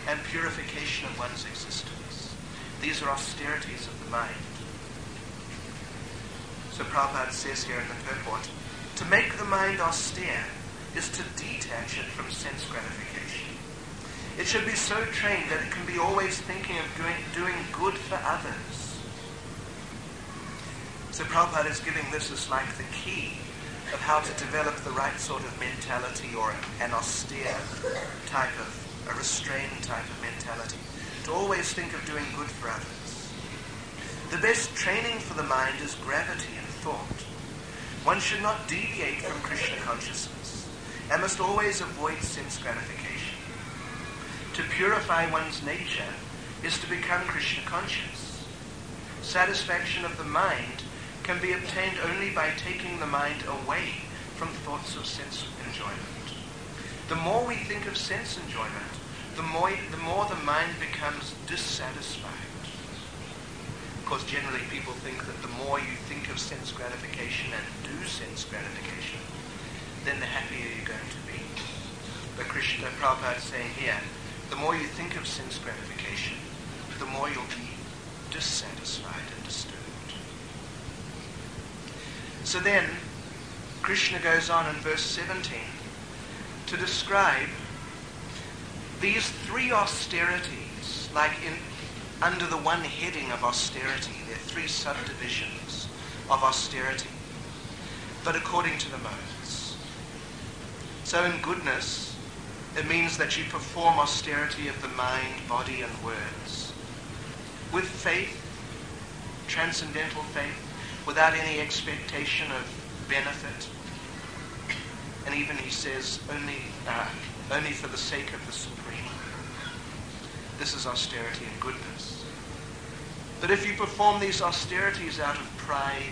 and purification of one's existence. These are austerities of the mind. So Prabhupada says here in the purport, to make the mind austere is to detach it from sense gratification. It should be so trained that it can be always thinking of doing good for others. So Prabhupada is giving this as like the key of how to develop the right sort of mentality, or an austere type of, a restrained type of mentality. To always think of doing good for others. The best training for the mind is gravity in thought. One should not deviate from Krishna consciousness and must always avoid sense gratification. To purify one's nature is to become Krishna conscious. Satisfaction of the mind can be obtained only by taking the mind away from thoughts of sense enjoyment. The more we think of sense enjoyment, the more the mind becomes dissatisfied. Of course, generally people think that the more you think of sense gratification and do sense gratification, then the happier you're going to be. But Prabhupada is saying here, the more you think of sense gratification, the more you'll be dissatisfied and disturbed. So then, Krishna goes on in verse 17 to describe these three austerities, like under the one heading of austerity. There are three subdivisions of austerity, but according to the modes. So in goodness, it means that you perform austerity of the mind, body, and words with faith, transcendental faith, without any expectation of benefit. And even, he says, only for the sake of the Supreme. This is austerity and goodness. But if you perform these austerities out of pride,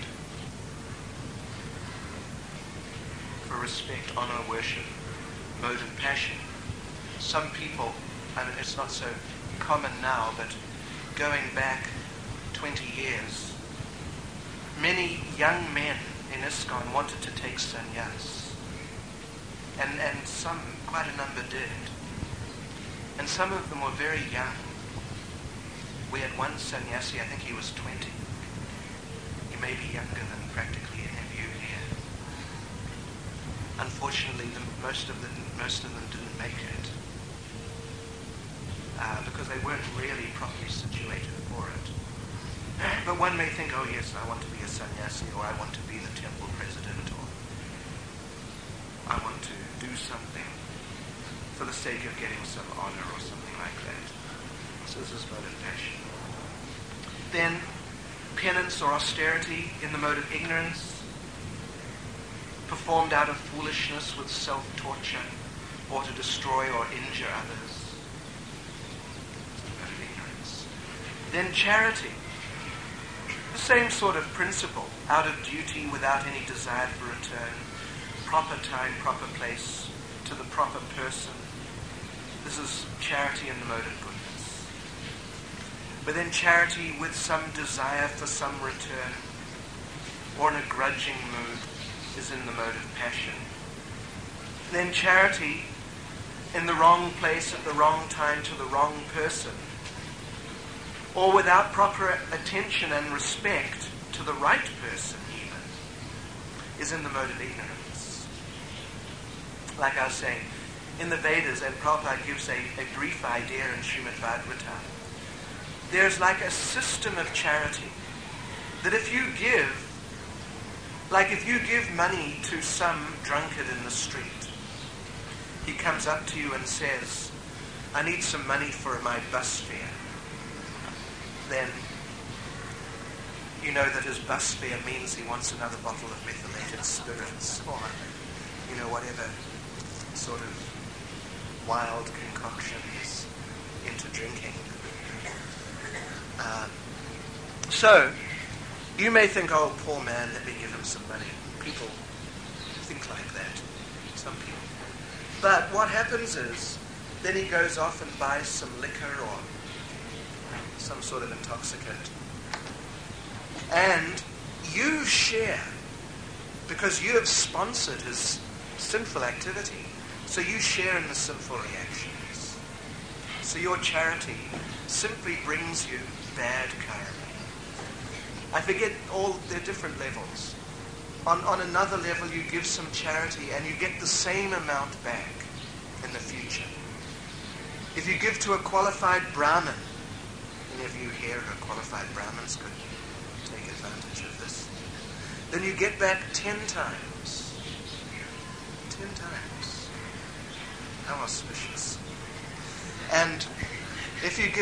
for respect, honor, worship, mode and passion, some people, and it's not so common now, but going back 20 years, many young men in ISKCON wanted to take sannyas. And some, quite a number did. And some of them were very young. We had one sannyasi, I think he was 20. He may be younger than practically any of you here. Unfortunately, most of them didn't make it. Because they weren't really properly situated for it. But one may think, oh yes, I want to be a sannyasi, or I want to be the temple president, or I want to do something for the sake of getting some honor or something like that. So this is mode of passion. Then penance or austerity in the mode of ignorance, performed out of foolishness with self-torture or to destroy or injure others. Mode of ignorance. Then charity, the same sort of principle, out of duty without any desire for return, proper time, proper place, to the proper person. This is charity in the mode of goodness. But then charity with some desire for some return, or in a grudging mood, is in the mode of passion. Then charity in the wrong place at the wrong time to the wrong person, or without proper attention and respect to the right person even, is in the mode of ignorance. Like I was saying, in the Vedas, and Prabhupada gives a brief idea in Srimad Bhagavatam, there's like a system of charity that if you give money to some drunkard in the street, he comes up to you and says, I need some money for my bus fare. Then you know that his bus fare means he wants another bottle of methylated spirits, or whatever sort of wild concoction he's into drinking. So you may think, oh, poor man, let me give him some money. People think like that, some people. But what happens is, then he goes off and buys some liquor or some sort of intoxicant. And you share, because you have sponsored his sinful activity. So you share in the sinful reactions. So your charity simply brings you bad karma. I forget all their different levels. On another level, you give some charity and you get the same amount back in the future. If you give to a qualified Brahmin, any of you here who are qualified Brahmins could take advantage of this, then you get back 10 times. 10 times. How auspicious. And if you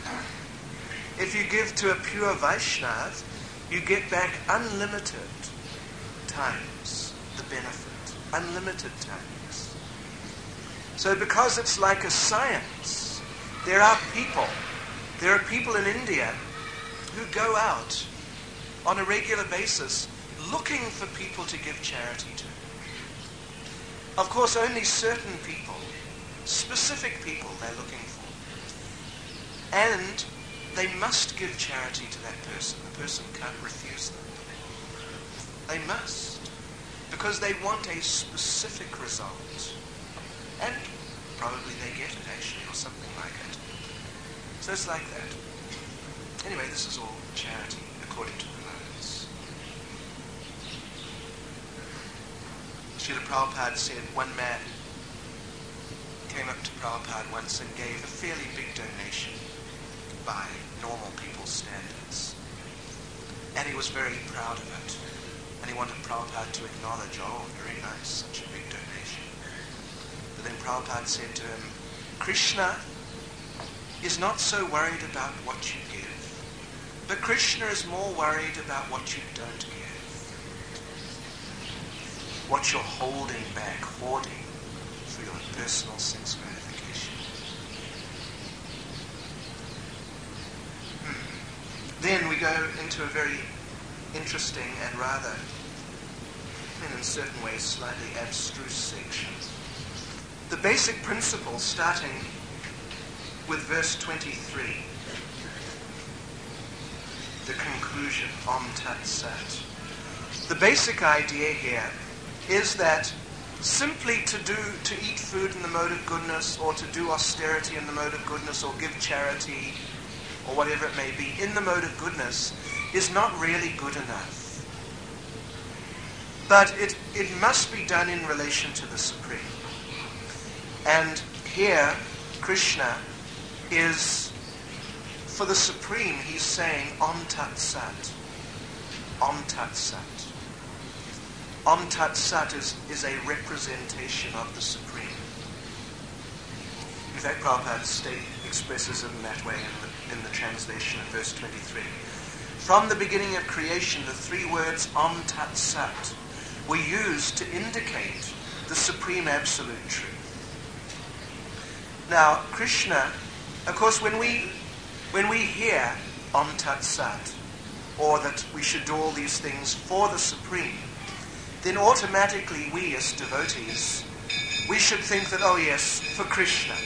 give to a pure Vaishnav, you get back unlimited times the benefit. Unlimited times. So because it's like a science, there are people in India who go out on a regular basis looking for people to give charity to. Of course, only certain people, specific people they're looking for. And they must give charity to that person. The person can't refuse them. They must. Because they want a specific result. And probably they get it actually, or something like it. So it's like that. Anyway, this is all charity, according to the modes. Srila Prabhupada said one man came up to Prabhupada once and gave a fairly big donation by normal people's standards. And he was very proud of it. And he wanted Prabhupada to acknowledge, oh, very nice, such a big donation. But then Prabhupada said to him, Krishna is not so worried about what you give, but Krishna is more worried about what you don't give. What you're holding back, hoarding for your personal sense gratification. Then we go into a very interesting and rather, in certain ways, slightly abstruse section. The basic principle, starting with verse 23, the conclusion, Om Tat Sat. The basic idea here is that simply to eat food in the mode of goodness, or to do austerity in the mode of goodness, or give charity, or whatever it may be, in the mode of goodness, is not really good enough. But it must be done in relation to the Supreme. And here, Krishna is, for the Supreme, he's saying, Om Tat Sat. Om Tat Sat. Om Tat Sat is a representation of the Supreme. In fact, Prabhupada expresses it in that way in the translation of verse 23. From the beginning of creation, the three words Om Tat Sat were used to indicate the Supreme Absolute Truth. Now, Krishna, of course, when we hear Om Tat Sat, or that we should do all these things for the Supreme, then automatically we as devotees, we should think that, oh yes, for Krishna.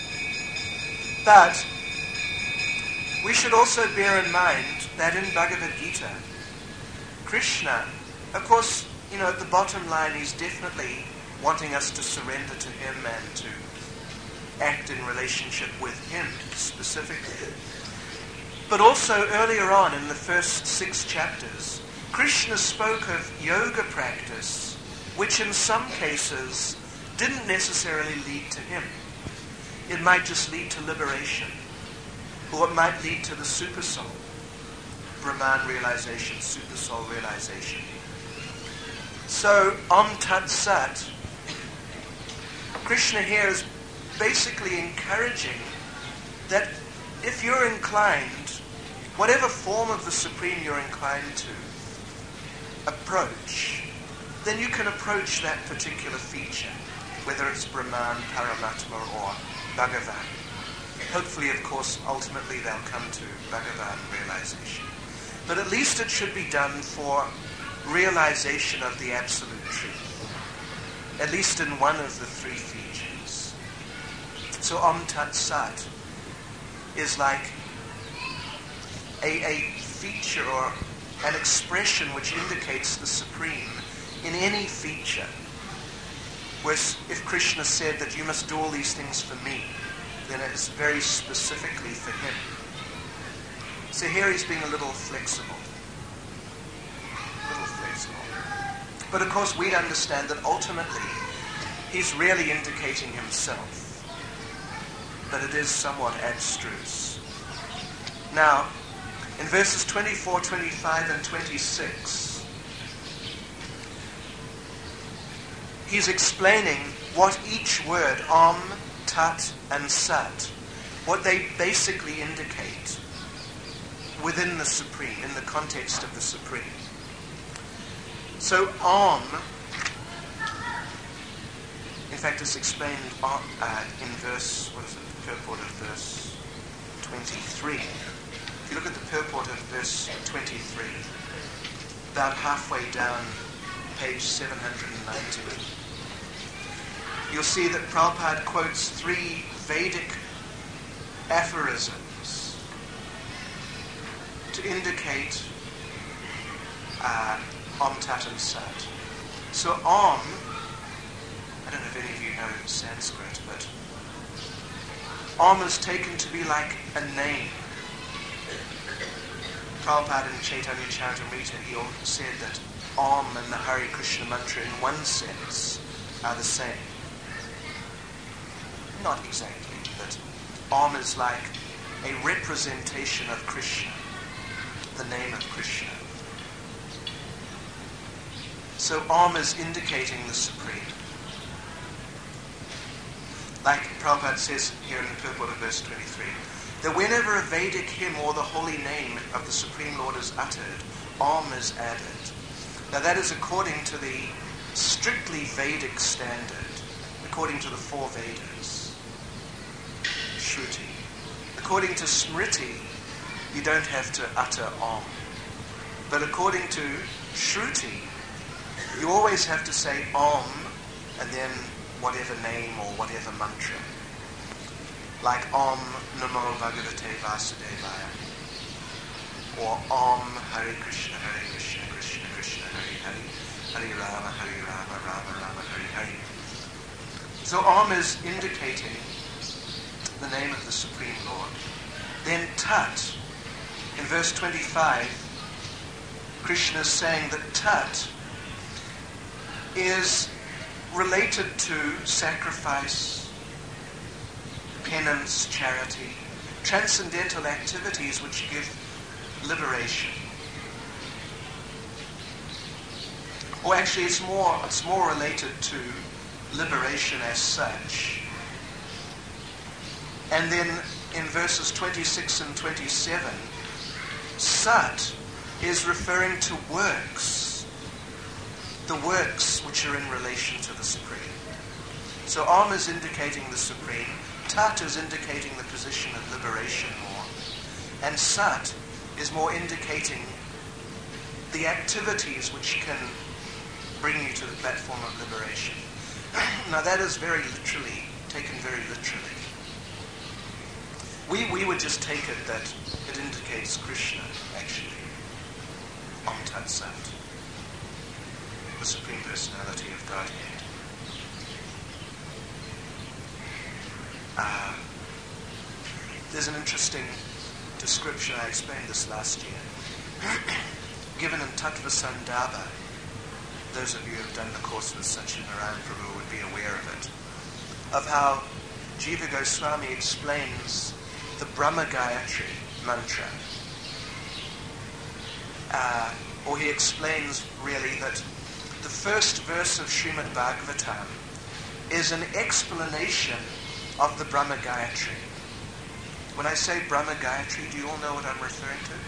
But we should also bear in mind that in Bhagavad Gita, Krishna, of course, at the bottom line, he's definitely wanting us to surrender to him and to act in relationship with him specifically. But also earlier on in the first 6 chapters, Krishna spoke of yoga practice, which in some cases didn't necessarily lead to him. It might just lead to liberation, or it might lead to the super soul, Brahman realization, super soul realization. So, Om Tat Sat, Krishna here is basically encouraging that if you're inclined, whatever form of the Supreme you're inclined to approach, then you can approach that particular feature, whether it's Brahman, Paramatma, or Bhagavan. Hopefully, of course, ultimately they'll come to Bhagavan realization. But at least it should be done for realization of the Absolute Truth, at least in one of the 3 features. So Om Tat Sat is like a feature or an expression which indicates the Supreme in any feature. Whereas if Krishna said that you must do all these things for me, then it is very specifically for him. So here he's being a little flexible. But of course we'd understand that ultimately he's really indicating himself. But it is somewhat abstruse. Now, in verses 24, 25, and 26, he's explaining what each word, Om, Tat, and Sat, what they basically indicate within the Supreme, in the context of the Supreme. So Om, in fact it's explained in verse, what is it, the purport of verse 23. If you look at the purport of verse 23, about halfway down page 790, you'll see that Prabhupada quotes 3 Vedic aphorisms to indicate Om, Tat, and Sat. So Om, I don't know if any of you know Sanskrit, but Om is taken to be like a name. Prabhupada in Chaitanya Charitamrita, he said that Om and the Hare Krishna mantra in one sense are the same. Not exactly, but Om is like a representation of Krishna, the name of Krishna. So Om is indicating the Supreme. Like Prabhupada says here in the purport of verse 23, that whenever a Vedic hymn or the holy name of the Supreme Lord is uttered, Om is added. Now that is according to the strictly Vedic standard, according to the 4 Vedas. Shruti. According to Smriti, you don't have to utter Om. But according to Shruti, you always have to say Om and then whatever name or whatever mantra. Like Om Namo Bhagavate Vasudevaya. Or Om Hare Krishna, Krishna Krishna, Hare Hare, Hare Rama, Rama Rama, Hare Hare. So Om is indicating the name of the Supreme Lord. Then Tat, in verse 25, Krishna is saying that Tat is related to sacrifice, penance, charity, transcendental activities which give liberation. Or actually it's more related to liberation as such. And then in verses 26 and 27, Sat is referring to works, the works which are in relation to the Supreme. So Om is indicating the Supreme, Tat is indicating the position of liberation more, and Sat is more indicating the activities which can bring you to the platform of liberation. Now that is very literally, taken very literally. We would just take it that it indicates Krishna, actually. Om Tat Sat, the Supreme Personality of Godhead. There's an interesting description, I explained this last year, given in Tattva Sandarbha. Those of you who have done the course with Satchidanarayan Prabhu would be aware of it, of how Jiva Goswami explains the Brahma Gayatri mantra. Or he explains really that the first verse of Srimad Bhagavatam is an explanation of the Brahma Gayatri. When I say Brahma Gayatri, do you all know what I'm referring to?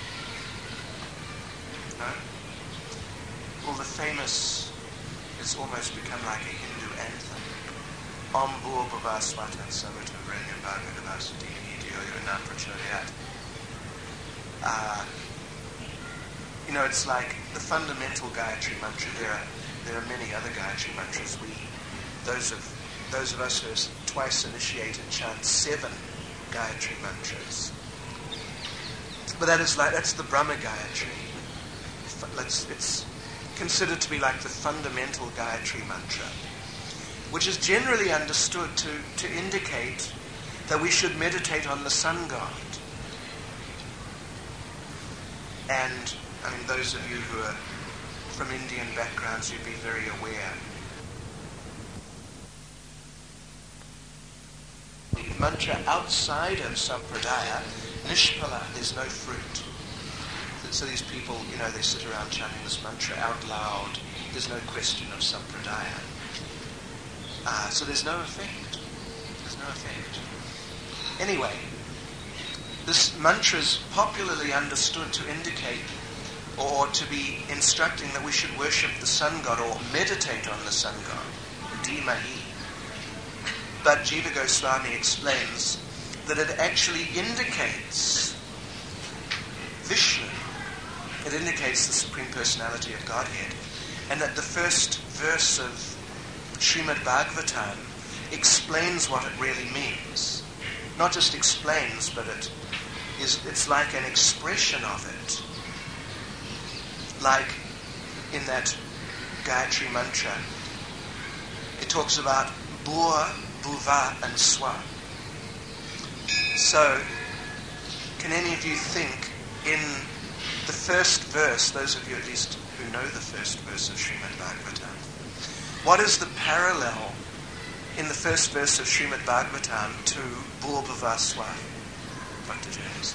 No? Well, the famous, it's almost become like a Hindu anthem. Om Bhur Bhuva Swatan Savatam Vranyam Bhagavadavasudini Idyo Yonam Prachodayat. It's like the fundamental Gayatri mantra. There are many other Gayatri mantras. Those of us who are twice initiated chant 7 Gayatri mantras. But that's the Brahma Gayatri. It's considered to be like the fundamental Gayatri mantra, which is generally understood to indicate that we should meditate on the sun god. And, those of you who are from Indian backgrounds, you'd be very aware. The mantra outside of Sampradaya, Nishpala, there's no fruit. So these people, they sit around chanting this mantra out loud. There's no question of Sampradaya. So there's no effect. Anyway, this mantra is popularly understood to indicate or to be instructing that we should worship the sun god or meditate on the sun god, Dhimahi. But Jiva Goswami explains that it actually indicates Vishnu. It indicates the Supreme Personality of Godhead. And that the first verse of Srimad Bhagavatam explains what it really means. Not just explains, but it's like an expression of it. Like in that Gayatri mantra, it talks about Bhuva, Bhuva and Swa. So, can any of you think in the first verse, those of you at least who know the first verse of Srimad Bhagavatam, what is the parallel in the first verse of Srimad Bhagavatam to Bhuva, Bhuva, Swa? Dr. James?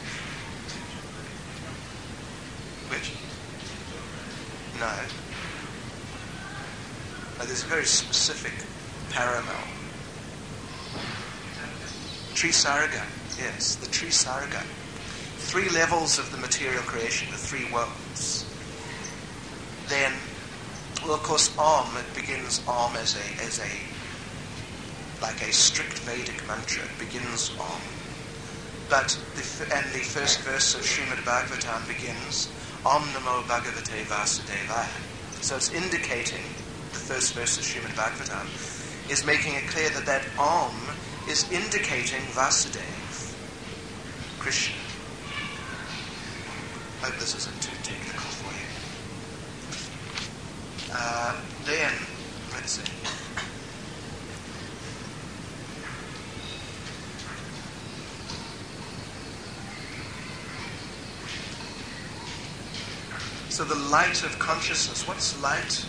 Which? No. There's a very specific parallel. Trisarga, yes, the Trisarga. 3 levels of the material creation, the 3 worlds. Then, well, of course, Om, it begins Om as like a strict Vedic mantra. It begins Om. But the first verse of Srimad Bhagavatam begins Om Namo Bhagavate Vasudevaya. So it's indicating, the first verse of Srimad Bhagavatam is making it clear that Om is indicating Vasudev, Krishna. I hope this isn't too technical for you. Then, let's see. So the light of consciousness. What's light?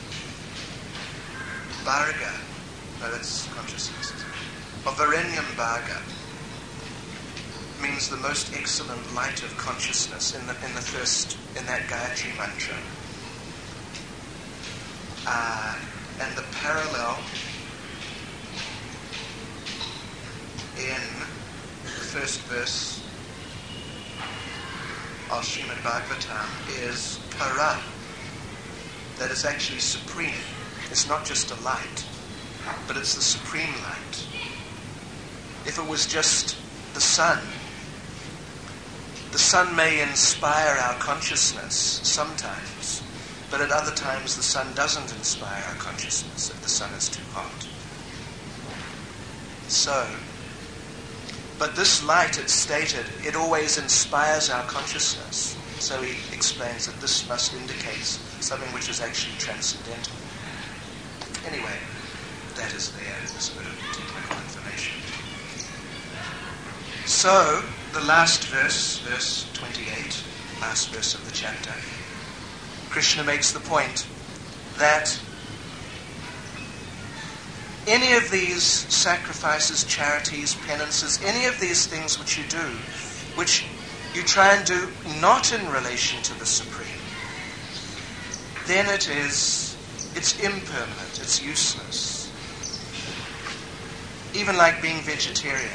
Bharga. No, that's consciousness. Or Varenyam Bharga means the most excellent light of consciousness in that Gayatri mantra. And the parallel in the first verse of Srimad Bhagavatam is Para. That is actually supreme. It's not just a light, but it's the supreme light. If it was just the sun may inspire our consciousness sometimes, but at other times the sun doesn't inspire our consciousness if the sun is too hot. So, but this light, it's stated, it always inspires our consciousness. So he explains that this must indicate something which is actually transcendental. Anyway, that is there. There's a bit of technical information. So, the last verse, verse 28, last verse of the chapter, Krishna makes the point that any of these sacrifices, charities, penances, any of these things which you do, which you try and do not in relation to the Supreme, then it's impermanent, it's useless. Even like being vegetarian.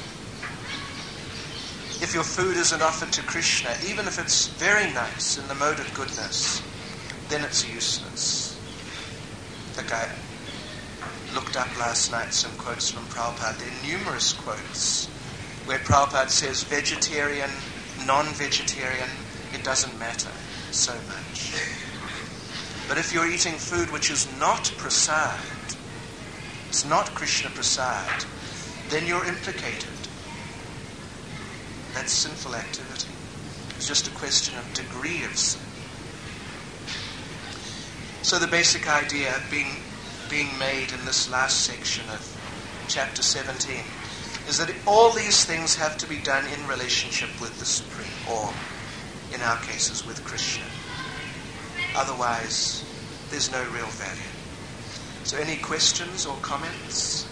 If your food isn't offered to Krishna, even if it's very nice in the mode of goodness, then it's useless. Like I looked up last night some quotes from Prabhupada. There are numerous quotes where Prabhupada says vegetarian, non-vegetarian, it doesn't matter so much. But if you're eating food which is not prasad, it's not Krishna prasad, then you're implicated. That's sinful activity. It's just a question of degree of sin. So the basic idea being made in this last section of chapter 17 is that all these things have to be done in relationship with the Supreme, or in our cases with Krishna. Otherwise, there's no real value. So any questions or comments?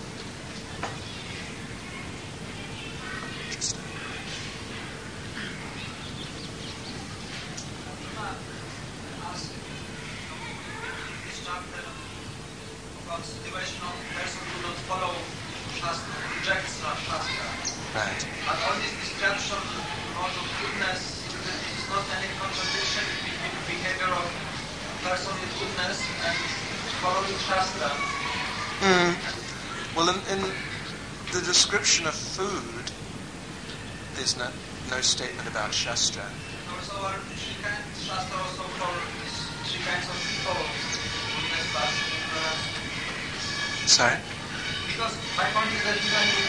Right. But all this description of goodness, is not any contradiction between the behavior of a person with goodness and following Shastra. Well, in the description of food, there's no statement about Shastra. Also, Shastra also for three kinds of people, goodness, but Sorry? because my point is that even in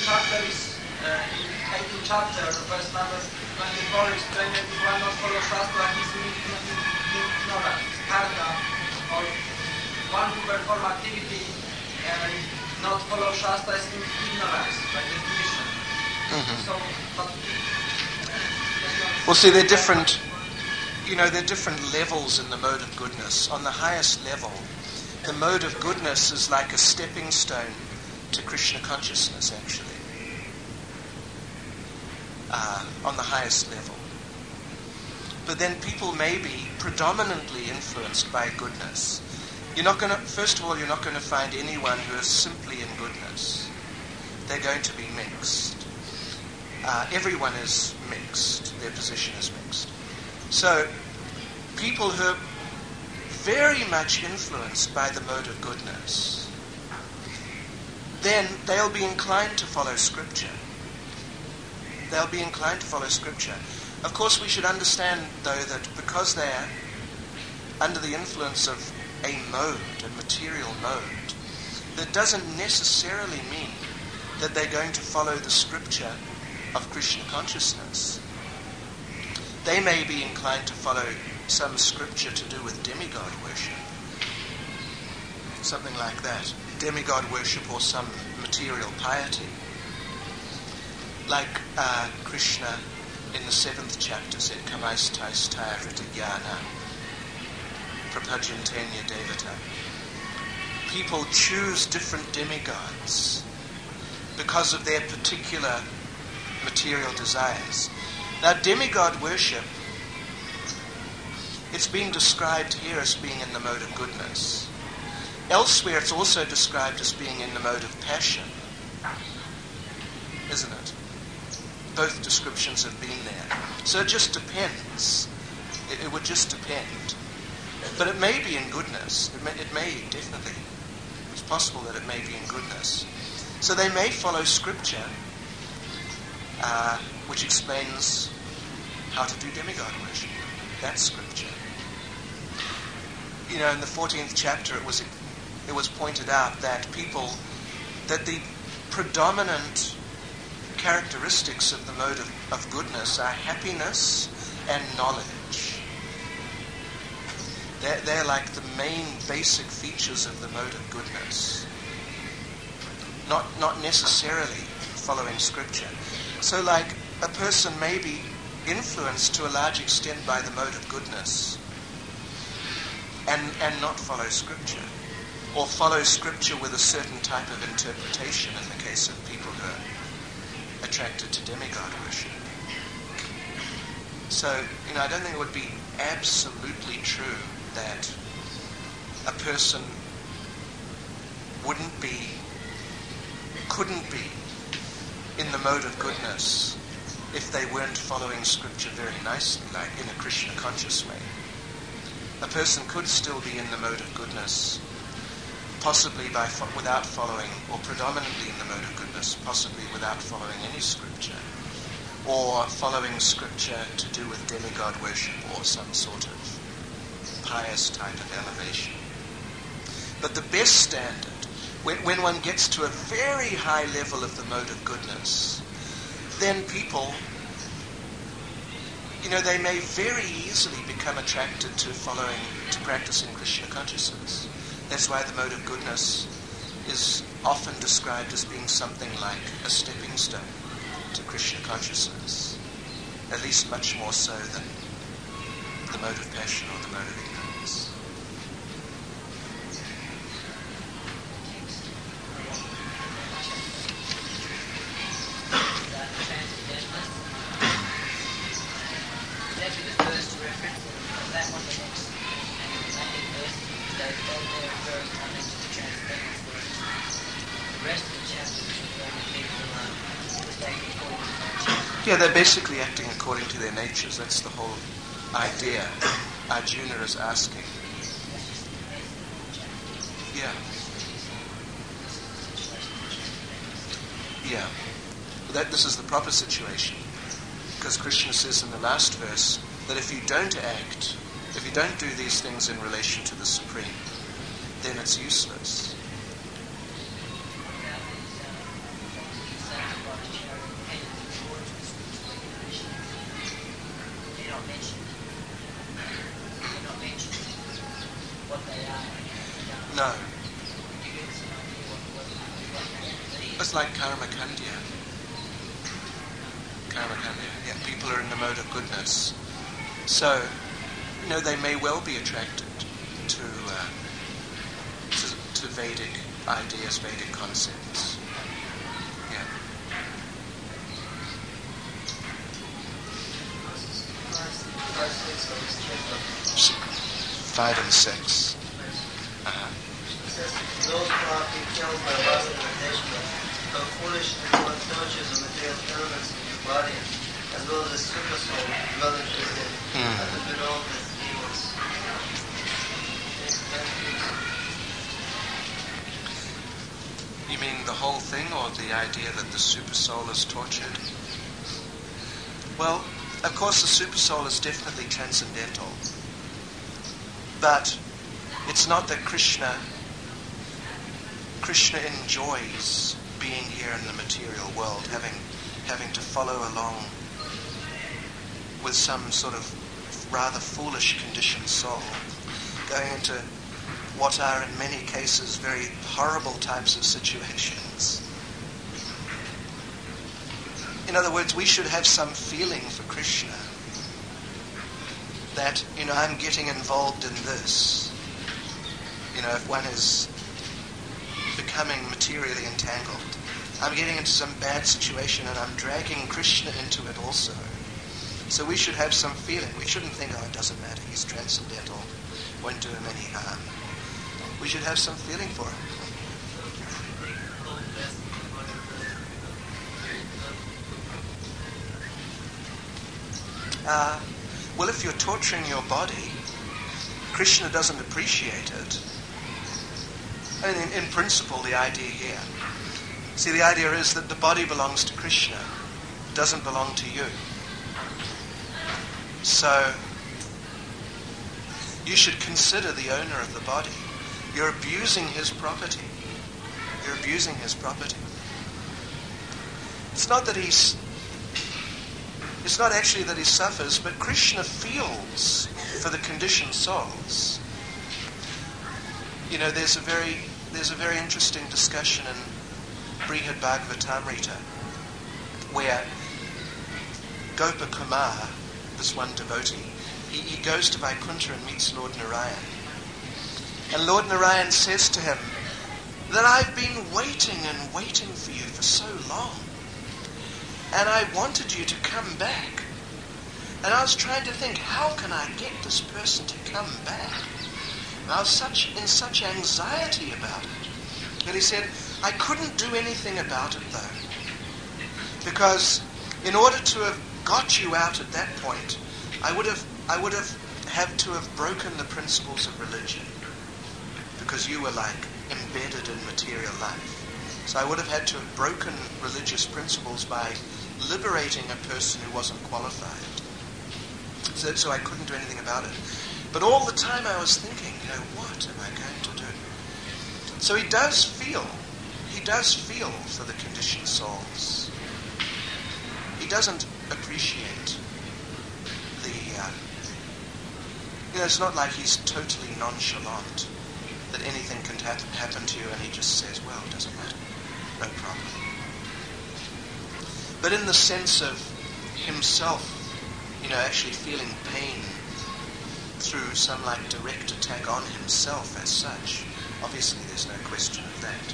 18th chapter, the first number 24 explained that if one not follow Shastra, he's ignorant, karta, or one who perform activity and not follow Shastra is ignorance by definition. So, Well, see, they're different. There are different levels in the mode of goodness. On the highest level, the mode of goodness is like a stepping stone to Krishna consciousness, actually. On the highest level. But then people may be predominantly influenced by goodness. First of all, you're not going to find anyone who is simply in goodness. They're going to be mixed. Everyone is mixed. Their position is mixed. So, people who are very much influenced by the mode of goodness, then they'll be inclined to follow Scripture. They'll be inclined to follow Scripture. Of course, we should understand, though, that because they're under the influence of a mode, a material mode, that doesn't necessarily mean that they're going to follow the Scripture of Krishna consciousness. They may be inclined to follow some Scripture to do with demigod worship. Something like that. Demigod worship or some material piety. Like Krishna in the 7th chapter said, Kamaistai Vritajnana Prapajantanya Devata. People choose different demigods because of their particular material desires. Now, demigod worship, it's being described here as being in the mode of goodness. Elsewhere, it's also described as being in the mode of passion, isn't it? Both descriptions have been there. So it just depends. It would just depend. But it may be in goodness. It may definitely. It's possible that it may be in goodness. So they may follow Scripture, which explains how to do demigod worship. That's Scripture. In the 14th chapter, it was pointed out that the predominant characteristics of the mode of goodness are happiness and knowledge. They're like the main basic features of the mode of goodness. Not necessarily following Scripture. So like a person may be influenced to a large extent by the mode of goodness and not follow Scripture. Or follow Scripture with a certain type of interpretation in the case of people who are attracted to demigod worship. So, I don't think it would be absolutely true that a person couldn't be in the mode of goodness if they weren't following Scripture very nicely, like in a Krishna conscious way. A person could still be in the mode of goodness, possibly without following, or predominantly in the mode of goodness, possibly without following any Scripture, or following Scripture to do with demigod worship or some sort of pious type of elevation. But the best standard, when one gets to a very high level of the mode of goodness, then people, they may very easily become attracted to practicing Krishna consciousness. That's why the mode of goodness is often described as being something like a stepping stone to Krishna consciousness, at least much more so than the mode of passion or the mode of ignorance. Yeah, they're basically acting according to their natures. That's the whole idea. Arjuna is asking. Yeah. Yeah. This is the proper situation. Because Krishna says in the last verse that if you don't act, if you don't do these things in relation to the Supreme, then it's useless. No. It's like karma kandya. Karma kandya. Yeah, people are in the mode of goodness. So, they may well be attracted to Vedic ideas, Vedic concepts. Yeah. 5 and 6. Those who are being killed by lust and attachment are foolish and want touches of material elements in the body, as well as the super soul dwelling within, and the below with demons. You mean the whole thing, or the idea that the super soul is tortured? Well, of course the super soul is definitely transcendental. But it's not that Krishna enjoys being here in the material world, having to follow along with some sort of rather foolish conditioned soul, going into what are in many cases very horrible types of situations. In other words, we should have some feeling for Krishna that, I'm getting involved in this. If one is becoming materially entangled, I'm getting into some bad situation and I'm dragging Krishna into it also. So we should have some feeling. We shouldn't think, it doesn't matter, he's transcendental, won't do him any harm. We should have some feeling for him. Well, if you're torturing your body, Krishna doesn't appreciate it. I mean, in principle, the idea here. See, the idea is that the body belongs to Krishna. It doesn't belong to you. So, you should consider the owner of the body. You're abusing his property. You're abusing his property. It's not actually that he suffers, but Krishna feels for the conditioned souls. There's a very interesting discussion in Brihad Bhagavatamrita where Gopa Kumar, this one devotee, he goes to Vaikuntha and meets Lord Narayan. And Lord Narayan says to him that I've been waiting and waiting for you for so long. And I wanted you to come back. And I was trying to think, how can I get this person to come back? And I was in such anxiety about it. And he said, I couldn't do anything about it though. Because in order to have got you out at that point, I would have had to have broken the principles of religion. Because you were like embedded in material life. So I would have had to have broken religious principles by liberating a person who wasn't qualified. So I couldn't do anything about it. But all the time I was thinking, what am I going to do? So he does feel for the conditioned souls. He doesn't appreciate the, it's not like he's totally nonchalant. that anything can happen to you, and he just says, well, it doesn't matter, no problem. But in the sense of himself, actually feeling pain through some direct attack on himself as such, obviously there's no question of that.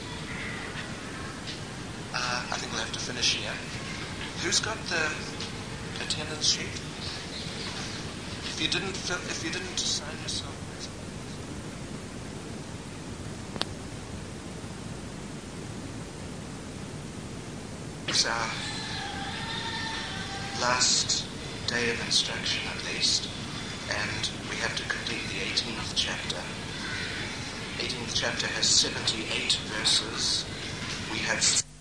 I think we'll have to finish here. Who's got the attendance sheet? If you didn't sign yourself. It's our last day of instruction at least, and we have to complete the 18th chapter. 18th chapter has 78 verses. We have